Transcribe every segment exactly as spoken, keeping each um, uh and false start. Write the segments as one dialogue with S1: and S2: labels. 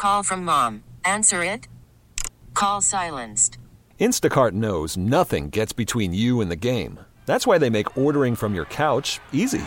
S1: Call from mom. Answer it. Call silenced.
S2: Instacart knows nothing gets between you and the game. That's why they make ordering from your couch easy.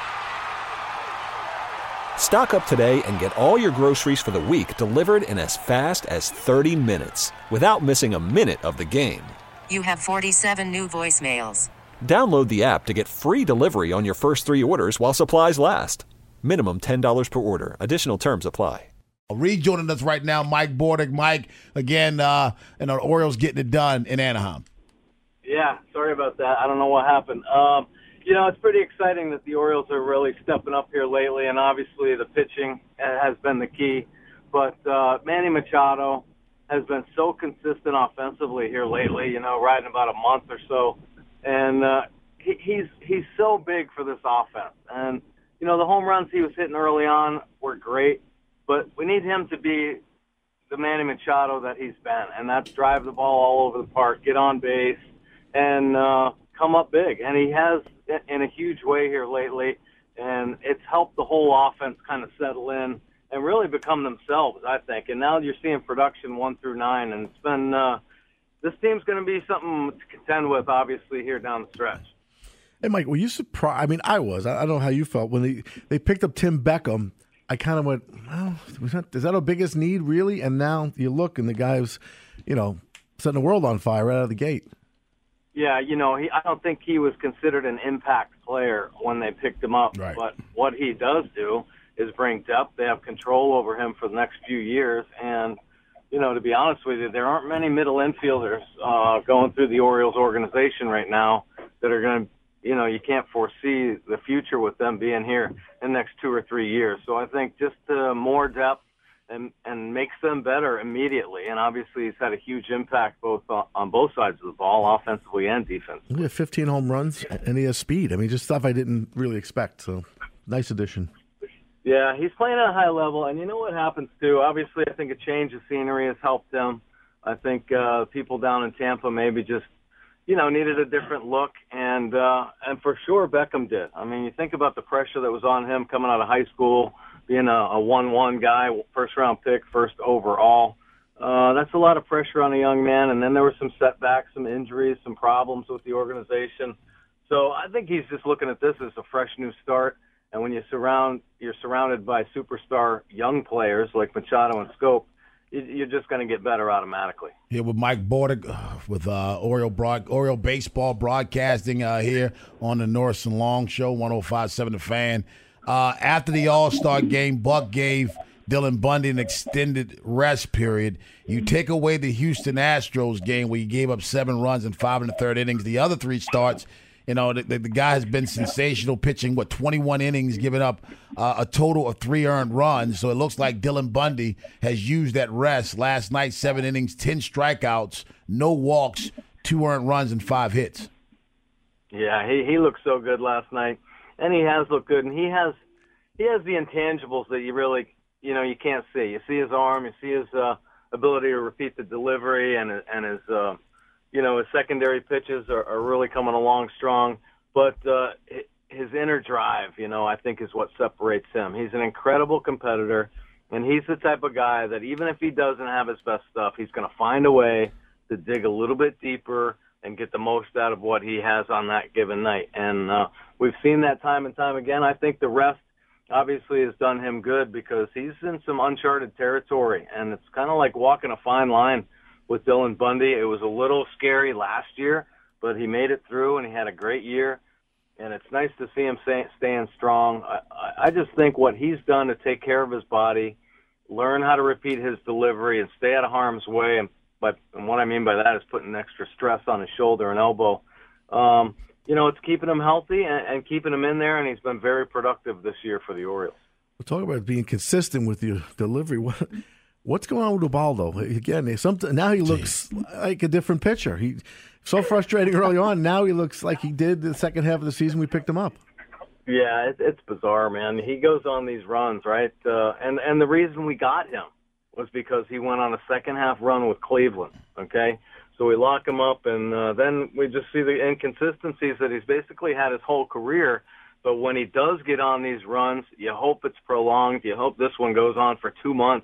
S2: Stock up today and get all your groceries for the week delivered in as fast as thirty minutes without missing a minute of the game.
S1: You have forty-seven new voicemails.
S2: Download the app to get free delivery on your first three orders while supplies last. Minimum ten dollars per order. Additional terms apply.
S3: Rejoining us right now, Mike Bordick. Mike, again, uh, and the Orioles getting it done in Anaheim.
S4: Yeah, sorry about that. I don't know what happened. Um, you know, it's pretty exciting that the Orioles are really stepping up here lately, and obviously the pitching has been the key. But uh, Manny Machado has been so consistent offensively here lately, you know, riding about a month or so. And uh, he, he's he's so big for this offense. And, you know, the home runs he was hitting early on were great, but we need him to be the Manny Machado that he's been, and that's drive the ball all over the park, get on base, and uh, come up big. And he has in a huge way here lately, and it's helped the whole offense kind of settle in and really become themselves, I think. And now you're seeing production one through nine, and it's been uh, this team's going to be something to contend with, obviously, here down the stretch.
S5: Hey, Mike, were you surprised? I mean, I was. I don't know how you felt. When they, they picked up Tim Beckham, I kind of went, well, is that our biggest need, really? And now you look, and the guy's, you know, setting the world on fire right out of the gate.
S4: Yeah, you know, he, I don't think he was considered an impact player when they picked him up.
S5: Right.
S4: But what he does do is bring depth. They have control over him for the next few years. And, you know, to be honest with you, there aren't many middle infielders uh, going through the Orioles organization right now that are going to, you know, you can't foresee the future with them being here in the next two or three years. So I think just uh, more depth and and makes them better immediately. And obviously he's had a huge impact both on, on both sides of the ball, offensively and defensively.
S5: He had fifteen home runs, and he has speed. I mean, just stuff I didn't really expect. So nice addition.
S4: Yeah, he's playing at a high level. And you know what happens, too? Obviously, I think a change of scenery has helped him. I think uh, people down in Tampa maybe just, you know, needed a different look, and uh, and for sure Beckham did. I mean, you think about the pressure that was on him coming out of high school, being a, a one one guy, first-round pick, first overall. Uh, that's a lot of pressure on a young man, and then there were some setbacks, some injuries, some problems with the organization. So I think he's just looking at this as a fresh new start, and when you surround, you're surrounded by superstar young players like Machado and Scope, you're just going to get better automatically.
S3: Here with Mike Bordick uh, with uh, Oriole, broad, Oriole Baseball Broadcasting uh, here on the Norris and Long Show, one oh five point seven The Fan. Uh, after the All-Star game, Buck gave Dylan Bundy an extended rest period. You take away the Houston Astros game where he gave up seven runs in five and a third innings. The other three starts, you know, the, the, the guy has been sensational, pitching, what, twenty-one innings, giving up uh, a total of three earned runs. So it looks like Dylan Bundy has used that rest. Last night, seven innings, ten strikeouts, no walks, two earned runs, and five hits.
S4: Yeah, he, he looked so good last night, and he has looked good. And he has he has the intangibles that you really, you know, you can't see. You see his arm, you see his uh, ability to repeat the delivery, and, and his – uh, you know, his secondary pitches are, are really coming along strong. But uh, his inner drive, you know, I think is what separates him. He's an incredible competitor, and he's the type of guy that even if he doesn't have his best stuff, he's going to find a way to dig a little bit deeper and get the most out of what he has on that given night. And uh, we've seen that time and time again. I think the rest obviously has done him good because he's in some uncharted territory, and it's kind of like walking a fine line with Dylan Bundy. It was a little scary last year, but he made it through, and he had a great year. And it's nice to see him stay, staying strong. I, I just think what he's done to take care of his body, learn how to repeat his delivery, and stay out of harm's way, and, but, and what I mean by that is putting extra stress on his shoulder and elbow. Um, you know, it's keeping him healthy and, and keeping him in there, and he's been very productive this year for the Orioles.
S5: We're talking about being consistent with your delivery. What What's going on with Ubaldo? Again, something now he looks Jeez. like a different pitcher. He so frustrating early on. Now he looks like he did the second half of the season we picked him up.
S4: Yeah, it, it's bizarre, man. He goes on these runs, right? Uh, and and the reason we got him was because he went on a second half run with Cleveland. Okay, so we lock him up, and uh, then we just see the inconsistencies that he's basically had his whole career. But when he does get on these runs, you hope it's prolonged. You hope this one goes on for two months.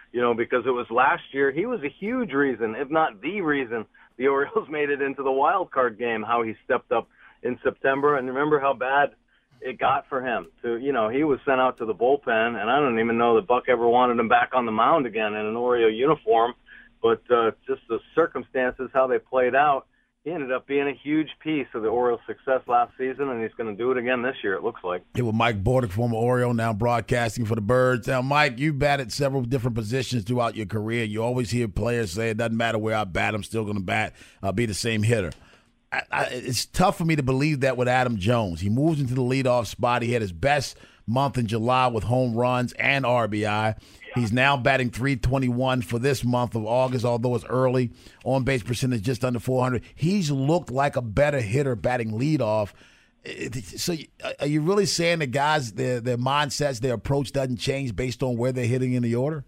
S4: you know, because it was last year. He was a huge reason, if not the reason, the Orioles made it into the wild card game, how he stepped up in September. And remember how bad it got for him. To you know, he was sent out to the bullpen, and I don't even know that Buck ever wanted him back on the mound again in an Oriole uniform. But uh, just the circumstances, how they played out, he ended up being a huge piece of the Orioles' success last season, and he's going to do it again this year, it looks like.
S3: Here with Mike Bordick, former Oriole, now broadcasting for the Birds. Now, Mike, you batted several different positions throughout your career. You always hear players say, it doesn't matter where I bat, I'm still going to bat, uh, be the same hitter. I, I, it's tough for me to believe that with Adam Jones. He moves into the leadoff spot. He had his best month in July with home runs and R B I. He's now batting three twenty-one for this month of August, although it's early. On-base percentage just under four hundred. He's looked like a better hitter batting leadoff. So are you really saying the guys, their, their mindsets, their approach doesn't change based on where they're hitting in the order?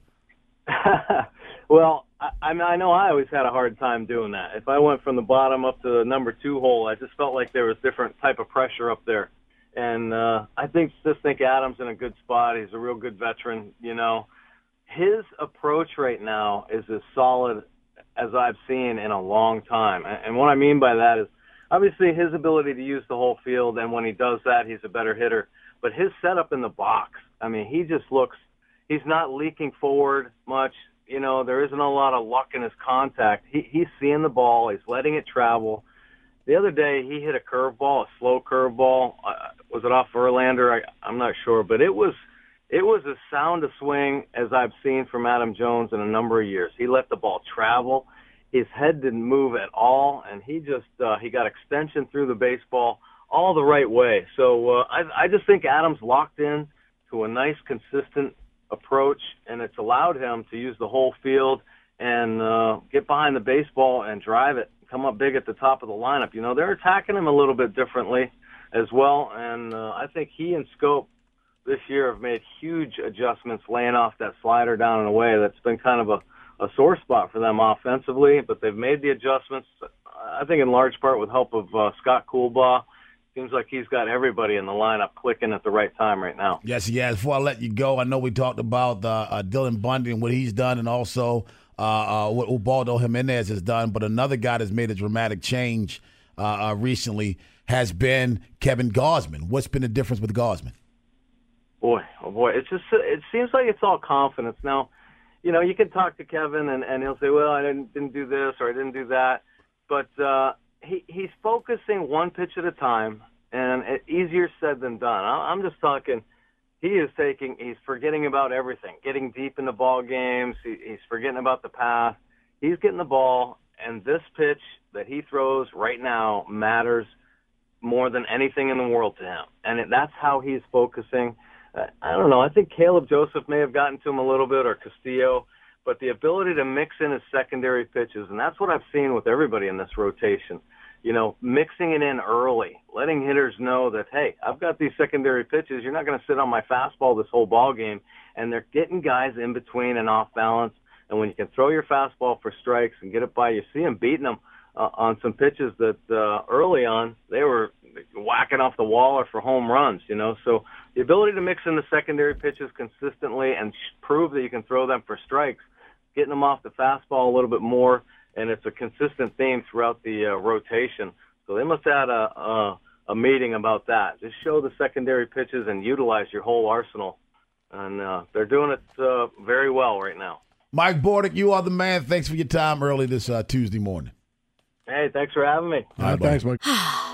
S4: Well, I, I mean, I know I always had a hard time doing that. If I went from the bottom up to the number two hole, I just felt like there was different type of pressure up there. And uh, I think just think Adam's in a good spot. He's a real good veteran, you know. His approach right now is as solid as I've seen in a long time. And what I mean by that is obviously his ability to use the whole field, and when he does that, he's a better hitter. But his setup in the box, I mean, he just looks – he's not leaking forward much. You know, there isn't a lot of luck in his contact. He, he's seeing the ball. He's letting it travel. The other day he hit a curveball, a slow curveball. Uh, was it off Verlander? I, I'm not sure. But it was – It was as sound a swing as I've seen from Adam Jones in a number of years. He let the ball travel. His head didn't move at all, and he just uh, he got extension through the baseball all the right way. So uh, I, I just think Adam's locked in to a nice, consistent approach, and it's allowed him to use the whole field and uh, get behind the baseball and drive it, come up big at the top of the lineup. You know, they're attacking him a little bit differently as well, and uh, I think he and Scope this year have made huge adjustments, laying off that slider down in a way that's been kind of a, a sore spot for them offensively, but they've made the adjustments, I think in large part with help of uh, Scott Coolbaugh. Seems like he's got everybody in the lineup clicking at the right time right now.
S3: Yes, he has. Before I let you go, I know we talked about uh, uh, Dylan Bundy and what he's done, and also uh, uh, what Ubaldo Jimenez has done, but another guy that's made a dramatic change uh, uh, recently has been Kevin Gausman. What's been the difference with Gausman?
S4: Boy, oh boy, it's just, it seems like it's all confidence. Now, you know, you can talk to Kevin and, and he'll say, well, I didn't, didn't do this or I didn't do that. But uh, he, he's focusing one pitch at a time, and it, easier said than done. I'm just talking, he is taking, he's forgetting about everything, getting deep in the ball games. He, he's forgetting about the path. He's getting the ball, and this pitch that he throws right now matters more than anything in the world to him. And it, that's how he's focusing. I don't know. I think Caleb Joseph may have gotten to him a little bit, or Castillo, but the ability to mix in his secondary pitches, and that's what I've seen with everybody in this rotation. You know, mixing it in early, letting hitters know that, hey, I've got these secondary pitches. You're not going to sit on my fastball this whole ball game. And they're getting guys in between and off balance. And when you can throw your fastball for strikes and get it by, you see them beating them uh, on some pitches that uh, early on they were whacking off the wall or for home runs, you know. So the ability to mix in the secondary pitches consistently and prove that you can throw them for strikes, getting them off the fastball a little bit more, and it's a consistent theme throughout the uh, rotation. So they must have had a, a, a meeting about that. Just show the secondary pitches and utilize your whole arsenal. And uh, they're doing it uh, very well right now.
S3: Mike Bordick, you are the man. Thanks for your time early this uh, Tuesday morning.
S4: Hey, thanks for having me.
S5: All right, thanks, Mike.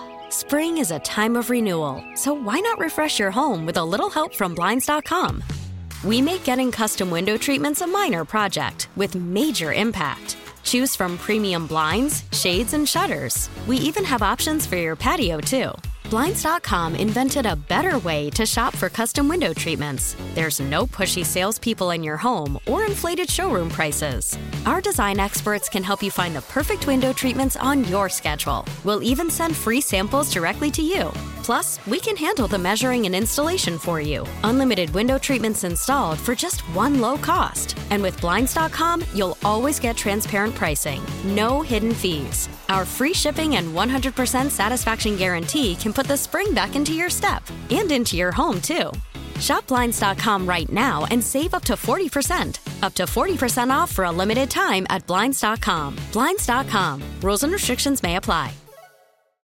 S6: Spring is a time of renewal, so why not refresh your home with a little help from Blinds dot com? We make getting custom window treatments a minor project with major impact. Choose from premium blinds, shades, and shutters. We even have options for your patio, too. Blinds dot com invented a better way to shop for custom window treatments. There's no pushy salespeople in your home or inflated showroom prices. Our design experts can help you find the perfect window treatments on your schedule. We'll even send free samples directly to you. Plus, we can handle the measuring and installation for you. Unlimited window treatments installed for just one low cost. And with Blinds dot com, you'll always get transparent pricing. No hidden fees. Our free shipping and one hundred percent satisfaction guarantee can put the spring back into your step and into your home, too. Shop Blinds dot com right now and save up to forty percent. Up to forty percent off for a limited time at Blinds dot com. Blinds dot com. Rules and restrictions may apply.